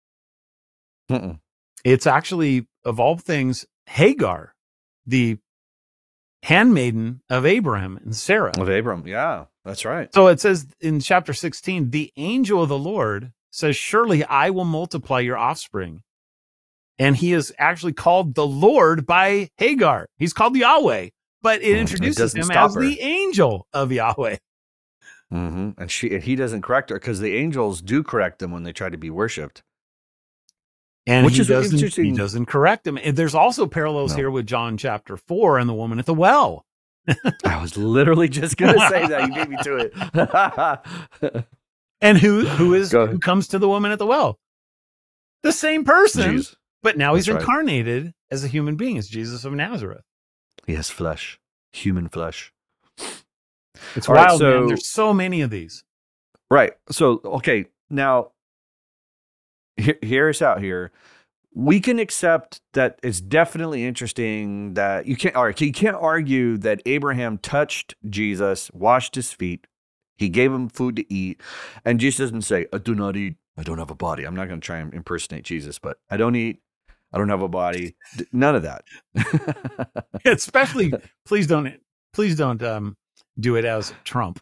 It's actually, of all things, Hagar, the handmaiden of Abraham and Sarah. Of Abram, yeah, that's right. So it says in chapter 16, the angel of the Lord says, "Surely I will multiply your offspring." And he is actually called the Lord by Hagar. He's called Yahweh. But it introduces him as the angel of Yahweh. And he doesn't correct her, because the angels do correct them when they try to be worshipped. And he doesn't correct them. And there's also parallels here with John chapter 4 and the woman at the well. I was literally just going to say that. You beat me to it. And who comes to the woman at the well? The same person, but now he's incarnated as a human being, as Jesus of Nazareth. He has flesh, human flesh. It's wild, man. There's so many of these. Right. So, okay, now, hear us out here. We can accept that it's definitely interesting that you can't argue that Abraham touched Jesus, washed his feet, he gave him food to eat, and Jesus doesn't say, "I do not eat, I don't have a body." I'm not going to try and impersonate Jesus, but I don't eat, I don't have a body. None of that. Especially, please don't do it as Trump.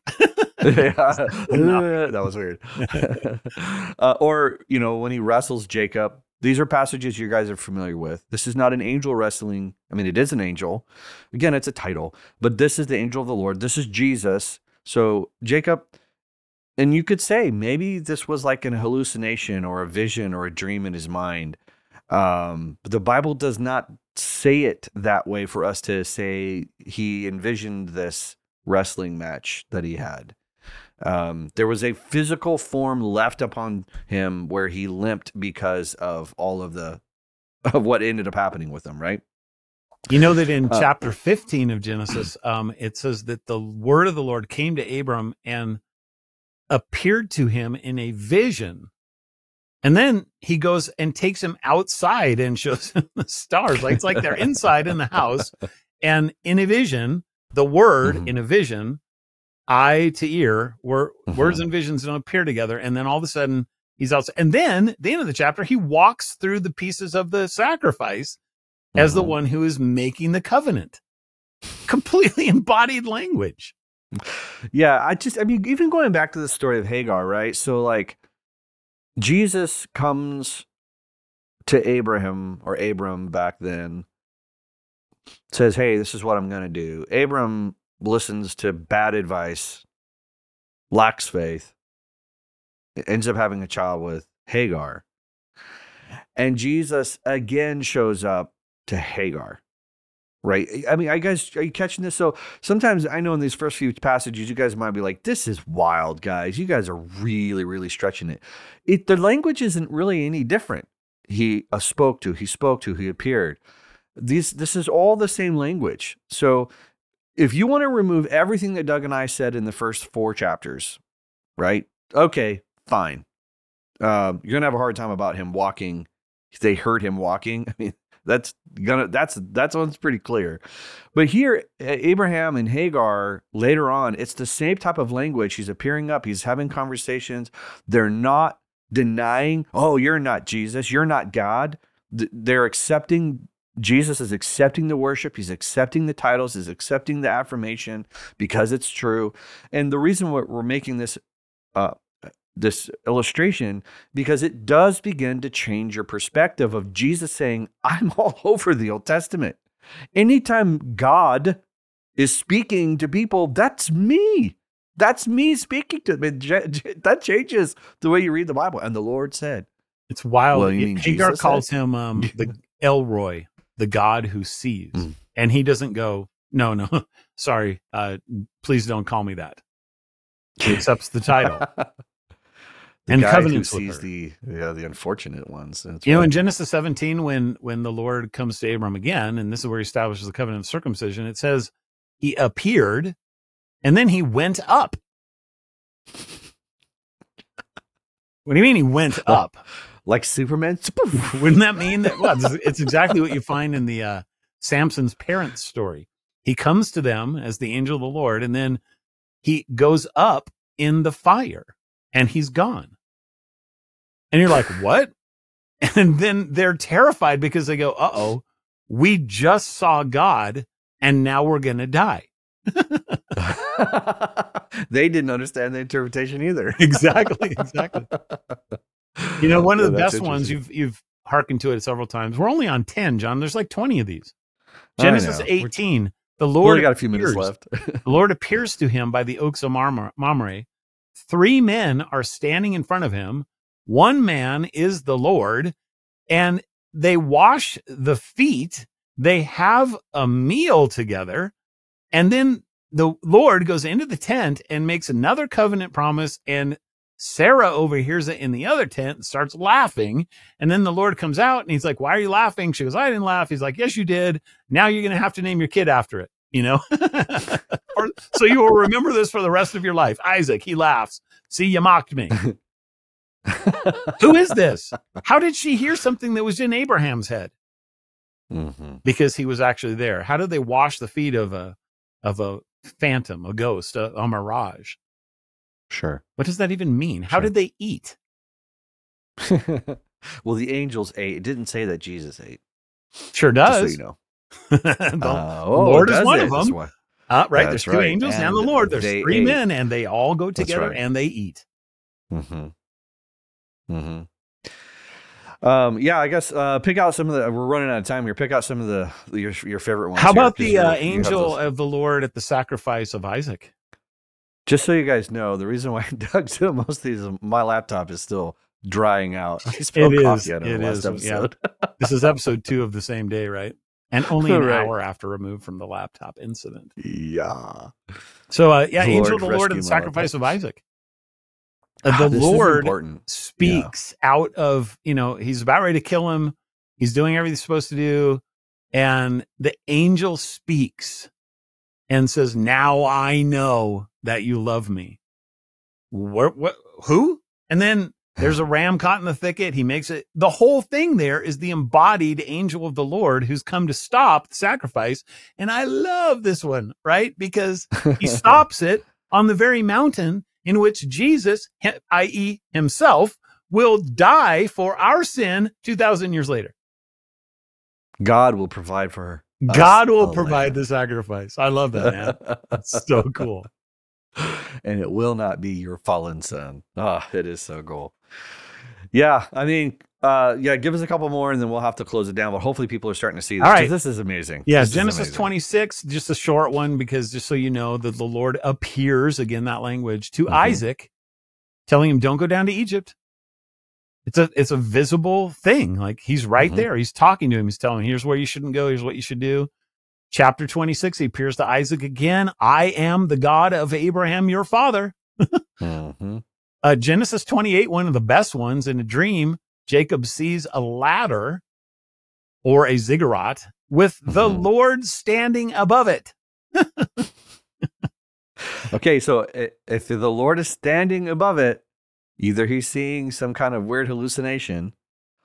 That was weird. Or when he wrestles Jacob These are passages you guys are familiar with. This is not an angel wrestling. I mean, it is an angel. Again, it's a title, but this is the angel of the Lord. This is Jesus. So Jacob, and you could say maybe this was like an hallucination or a vision or a dream in his mind. But the Bible does not say it that way for us to say he envisioned this wrestling match that he had. There was a physical form left upon him where he limped because of all of what ended up happening with him, right? You know that in chapter 15 of Genesis, it says that the word of the Lord came to Abram and appeared to him in a vision. And then he goes and takes him outside and shows him the stars. Like it's like they're inside in the house. And in a vision, the word in a vision, eye to ear, words and visions don't appear together. And then all of a sudden he's outside. And then at the end of the chapter, he walks through the pieces of the sacrifice as the one who is making the covenant. Completely embodied language. Yeah, I mean, even going back to the story of Hagar, right? So like Jesus comes to Abraham or Abram back then, says, hey, this is what I'm going to do. Abram listens to bad advice, lacks faith, ends up having a child with Hagar. And Jesus again shows up to Hagar. Right. I mean, are you catching this? So sometimes I know in these first few passages, you guys might be like, this is wild, guys. You guys are really, really stretching it. The language isn't really any different. He spoke to, he appeared. This is all the same language. So if you want to remove everything that Doug and I said in the first 4 chapters, right? Okay, fine. You're going to have a hard time about him walking. They heard him walking. I mean, that's one's pretty clear. But here, Abraham and Hagar, later on, it's the same type of language. He's appearing up. He's having conversations. They're not denying, oh, you're not Jesus. You're not God. They're accepting, Jesus is accepting the worship. He's accepting the titles. He's accepting the affirmation because it's true. And the reason we're making this illustration, because it does begin to change your perspective of Jesus saying, I'm all over the Old Testament. Anytime God is speaking to people, that's me. That's me speaking to them. That changes the way you read the Bible. And the Lord said, it's wild. Well, you mean Hagar Jesus calls said? him the Elroy, the God who sees. And he doesn't go, no, sorry, please don't call me that. He accepts the title. The and guy covenants who with sees her. the unfortunate ones. That's You know, right. in Genesis 17, when the Lord comes to Abram again, and this is where he establishes the covenant of circumcision, it says he appeared and then he went up. What do you mean he went up? Like Superman? Wouldn't that mean that? Well, it's exactly what you find in the Samson's parents story. He comes to them as the angel of the Lord, and then he goes up in the fire and he's gone. And you're like, what? And then they're terrified because they go, uh-oh, we just saw God and now we're going to die. They didn't understand the interpretation either. Exactly. You know, one of the That's best ones, interesting. you've hearkened to it several times. We're only on 10, John. There's like 20 of these. Genesis 18, the We Lord only got a few minutes appears- left. The Lord appears to him by the oaks of Mamre. 3 men are standing in front of him. One man is the Lord, and they wash the feet. They have a meal together. And then the Lord goes into the tent and makes another covenant promise. And Sarah overhears it in the other tent and starts laughing. And then the Lord comes out and he's like, why are you laughing? She goes, I didn't laugh. He's like, yes, you did. Now you're going to have to name your kid after it, you know? So you will remember this for the rest of your life. Isaac, he laughs. See, you mocked me. Who is this? How did she hear something that was in Abraham's head? Mm-hmm. Because he was actually there. How did they wash the feet of a phantom, a ghost, a mirage? Sure. What does that even mean? How Sure. did they eat? Well, the angels ate. It didn't say that Jesus ate. Sure Just so does. you know. The Lord is does one it? of That's them. why. Right. That's There's 2 right. angels and the And Lord. There's they 3 ate. men, and they all go together right. and they eat. Mm-hmm. Mm-hmm. Yeah, I guess pick out some of the. We're running out of time here. Pick out some of your favorite ones. How about here, the angel of the Lord at the sacrifice of Isaac? Just so you guys know, the reason why Doug's doing most of these, my laptop is still drying out. I spilled coffee on it last episode. Yeah. This is episode 2 of the same day, right? And only an Right. hour after removed from the laptop incident. Yeah. So, angel of the Lord rescue and the my sacrifice laptop. of Isaac. The This is Lord important. speaks out of, he's about ready to kill him. He's doing everything he's supposed to do. And the angel speaks and says, now I know that you love me. What, who? And then there's a ram caught in the thicket. He makes it. The whole thing there is the embodied angel of the Lord who's come to stop the sacrifice. And I love this one, right? Because he stops it on the very mountain in which Jesus, i.e. himself, will die for our sin 2,000 years later. God will provide for her. God will provide the sacrifice. I love that, man. That's so cool. And it will not be your fallen son. It is so cool. Yeah, I mean, give us a couple more and then we'll have to close it down. But hopefully people are starting to see this. All right. This is amazing. Yeah, this Genesis 26, just a short one, because just so you know that the Lord appears, again, that language, to Isaac, telling him, don't go down to Egypt. It's a visible thing. Like he's right there. He's talking to him. He's telling him, here's where you shouldn't go. Here's what you should do. Chapter 26, he appears to Isaac again. I am the God of Abraham, your father. Genesis 28, one of the best ones. In a dream, Jacob sees a ladder or a ziggurat with the Lord standing above it. Okay, so if the Lord is standing above it, either he's seeing some kind of weird hallucination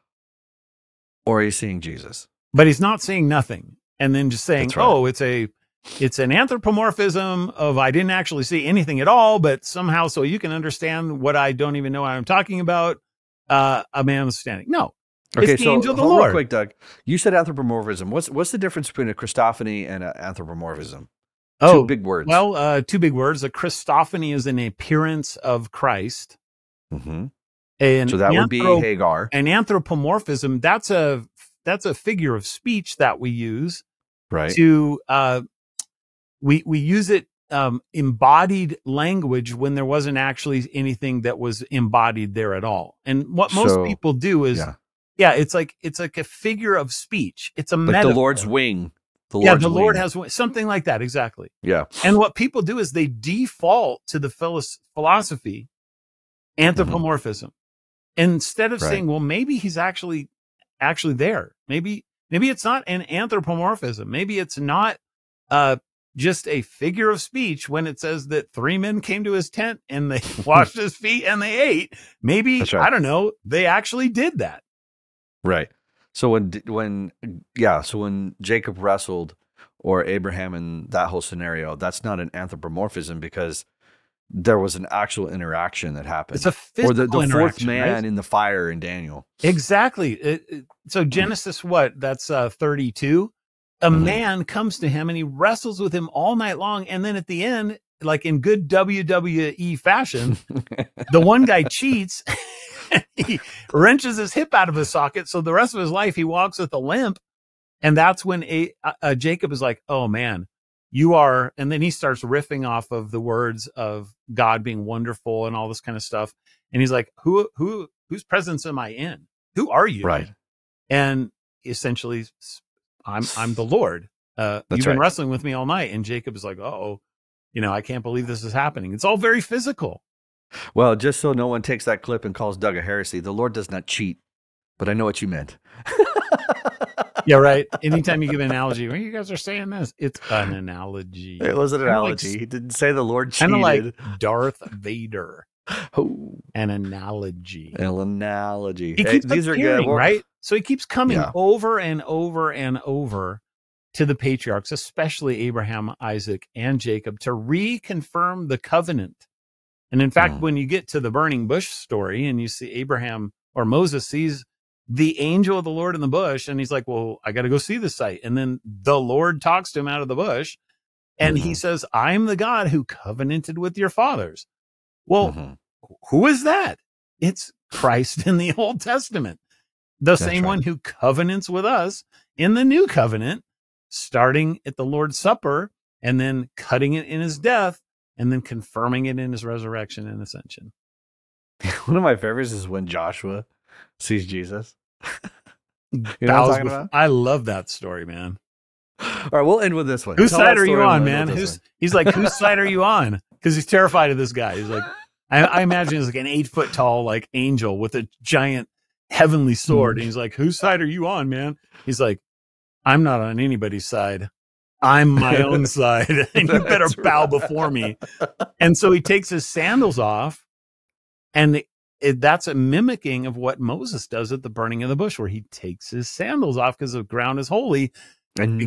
or he's seeing Jesus. But he's not seeing nothing. And then just saying, right. it's an anthropomorphism of I didn't actually see anything at all, but somehow so you can understand what I don't even know what I'm talking about. A man was standing. No. Okay, it's the so angel of the real Lord. quick, Doug, you said anthropomorphism. What's the difference between a Christophany and an anthropomorphism? Two big words. Well, 2 big words. A Christophany is an appearance of Christ. And so that would be Hagar. An anthropomorphism, that's a figure of speech that we use. Right. To we use it embodied language when there wasn't actually anything that was embodied there at all. And what most people do is it's like a figure of speech. It's a metaphor. The Lord's wing. The Lord has something like that, exactly. Yeah. And what people do is they default to the philosophy anthropomorphism instead of saying, well, maybe he's actually there. Maybe it's not an anthropomorphism. Maybe it's not just a figure of speech when it says that 3 men came to his tent and they washed his feet and they ate. Maybe, I don't know, they actually did that. Right. So when Jacob wrestled or Abraham in that whole scenario, that's not an anthropomorphism because there was an actual interaction that happened. It's a physical or the fourth man right? in the fire in Daniel. Exactly. So Genesis, that's 32. A man comes to him and he wrestles with him all night long. And then at the end, like in good WWE fashion, the one guy cheats. He wrenches his hip out of his socket. So the rest of his life, he walks with a limp. And that's when Jacob is like, oh man, you are. And then he starts riffing off of the words of God being wonderful and all this kind of stuff. And he's like, whose presence am I in? Who are you? Right. And essentially, I'm the Lord. You've been wrestling with me all night. And Jacob is like, I can't believe this is happening. It's all very physical. Well, just so no one takes that clip and calls Doug a heresy, the Lord does not cheat, but I know what you meant. Yeah, right. Anytime you give an analogy, when you guys are saying this, it's an analogy. It was an analogy. He didn't say the Lord cheated. Kind of like Darth Vader. Oh. An analogy. An analogy. These are good, right? So he keeps coming over and over and over to the patriarchs, especially Abraham, Isaac, and Jacob, to reconfirm the covenant. And in fact, when you get to the burning bush story and you see Abraham or Moses sees the angel of the Lord in the bush, and he's like, well, I got to go see the site. And then the Lord talks to him out of the bush and he says, I'm the God who covenanted with your fathers. Well, who is that? It's Christ in the Old Testament. The same one who covenants with us in the new covenant, starting at the Lord's Supper and then cutting it in his death and then confirming it in his resurrection and ascension. One of my favorites is when Joshua sees Jesus. You know what I'm talking about? I love that story, man. All right, we'll end with this one. Whose side are you on, man? He's like, whose side are you on? Because he's terrified of this guy. He's like, I imagine he's like an 8-foot tall, like angel with a giant heavenly sword. And he's like, whose side are you on, man? He's like, I'm not on anybody's side. I'm my own side. And you better bow before me. And so he takes his sandals off. And that's a mimicking of what Moses does at the burning of the bush, where he takes his sandals off because the ground is holy. And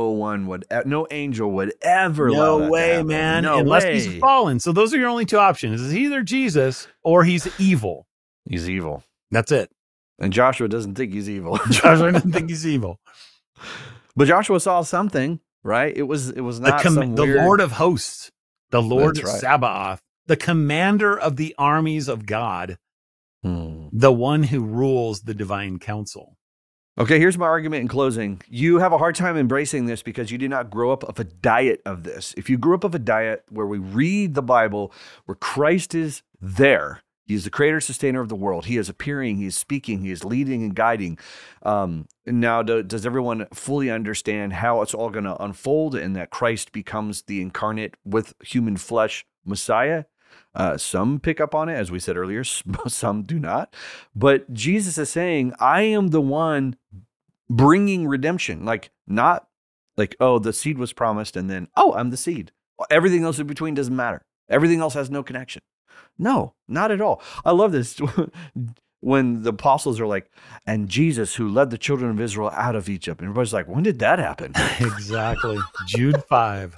no angel would ever allow that no way, man, unless he's fallen. So those are your only two options. It's either Jesus or he's evil. He's evil. That's it. And Joshua doesn't think he's evil. Joshua doesn't think he's evil. But Joshua saw something, right? It was not the Lord of hosts, the Lord Sabaoth, the commander of the armies of God, the one who rules the divine council. Okay, here's my argument in closing. You have a hard time embracing this because you did not grow up of a diet of this. If you grew up of a diet where we read the Bible, where Christ is there, he is the creator, sustainer of the world. He is appearing, he is speaking, he is leading and guiding. Now, does everyone fully understand how it's all going to unfold and that Christ becomes the incarnate with human flesh Messiah? Some pick up on it, as we said earlier, some do not. But Jesus is saying, I am the one bringing redemption. Like, not like, oh, the seed was promised and then, oh, I'm the seed. Everything else in between doesn't matter. Everything else has no connection. No, not at all. I love this when the apostles are like, and Jesus who led the children of Israel out of Egypt. And everybody's like, when did that happen? Exactly. Jude 5.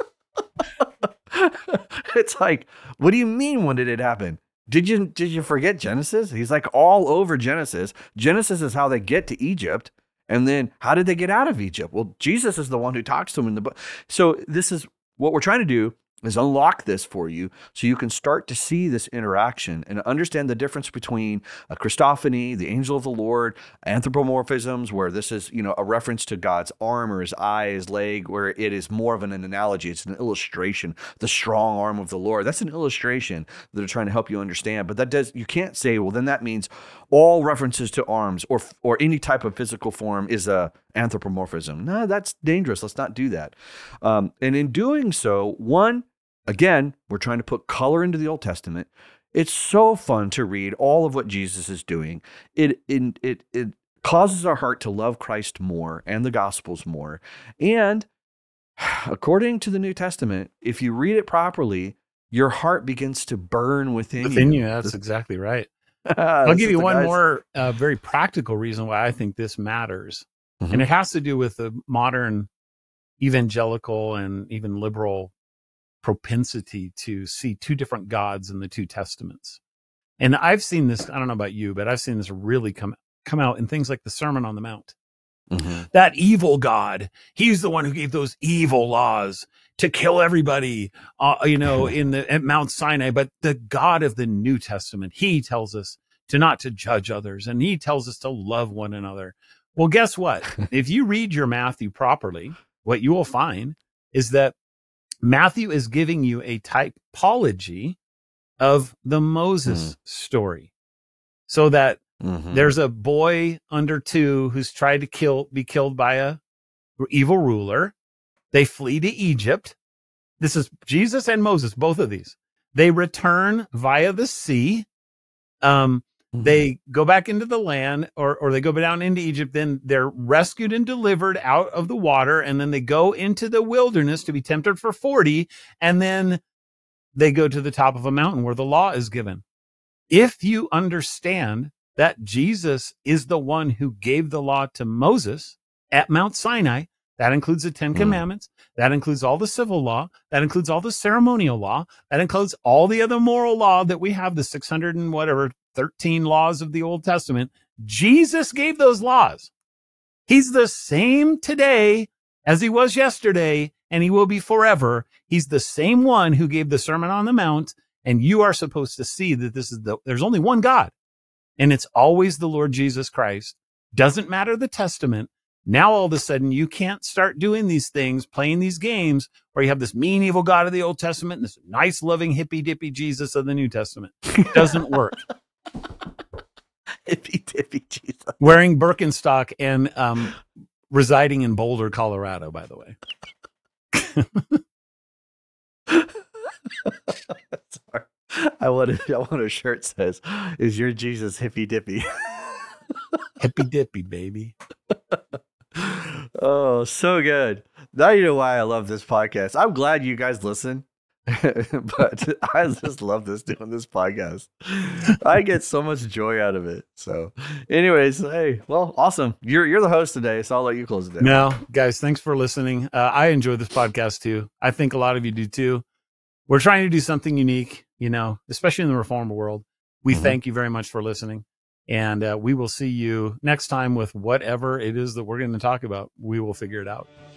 It's like, what do you mean, when did it happen? Did you forget Genesis? He's like all over Genesis. Genesis is how they get to Egypt. And then how did they get out of Egypt? Well, Jesus is the one who talks to them in the book. So this is what we're trying to do, is unlock this for you so you can start to see this interaction and understand the difference between a Christophany, the angel of the Lord, anthropomorphisms, where this is, a reference to God's arm or his eye, his leg, where it is more of an analogy. It's an illustration. The strong arm of the Lord. That's an illustration that they're trying to help you understand. But you can't say, well, then that means all references to arms or any type of physical form is a anthropomorphism. No, that's dangerous. Let's not do that. And in doing so, again, we're trying to put color into the Old Testament. It's so fun to read all of what Jesus is doing. It causes our heart to love Christ more and the Gospels more. And according to the New Testament, if you read it properly, your heart begins to burn within you. That's exactly right. I'll give you one more very practical reason why I think this matters. Mm-hmm. And it has to do with the modern evangelical and even liberal propensity to see two different gods in the two testaments. And I've seen this, I don't know about you, but I've seen this really come out in things like the Sermon on the Mount. Mm-hmm. That evil God, he's the one who gave those evil laws to kill everybody, at Mount Sinai. But the God of the New Testament, he tells us not to judge others, and he tells us to love one another. Well, guess what? If you read your Matthew properly, what you will find is that Matthew is giving you a typology of the Moses story, so that there's a boy under 2 who's tried to be killed by a evil ruler. They flee to Egypt. This is Jesus and Moses, both of these. They return via the sea. They go back into the land, or they go down into Egypt. Then they're rescued and delivered out of the water. And then they go into the wilderness to be tempted for 40. And then they go to the top of a mountain where the law is given. If you understand that Jesus is the one who gave the law to Moses at Mount Sinai, that includes the 10 Commandments. That includes all the civil law. That includes all the ceremonial law. That includes all the other moral law that we have, the 600 and whatever, 13 laws of the Old Testament. Jesus gave those laws. He's the same today as he was yesterday, and he will be forever. He's the same one who gave the Sermon on the Mount, and you are supposed to see that there's only one God, and it's always the Lord Jesus Christ. Doesn't matter the testament. Now, all of a sudden, you can't start doing these things, playing these games where you have this mean, evil God of the Old Testament and this nice, loving, hippy-dippy Jesus of the New Testament. It doesn't work. Hippy-dippy Jesus. Wearing Birkenstock and residing in Boulder, Colorado, by the way. Sorry. I want a shirt that says, "Is your Jesus hippy-dippy?" Hippy-dippy, baby. Oh, so good. Now you know why I love this podcast. I'm glad you guys listen, but I just love doing this podcast. I get so much joy out of it. So anyways, hey, well, awesome. You're the host today, so I'll let you close it down. No, guys, thanks for listening. I enjoy this podcast too. I think a lot of you do too. We're trying to do something unique, especially in the Reformed world. We thank you very much for listening. And we will see you next time with whatever it is that we're going to talk about. We will figure it out.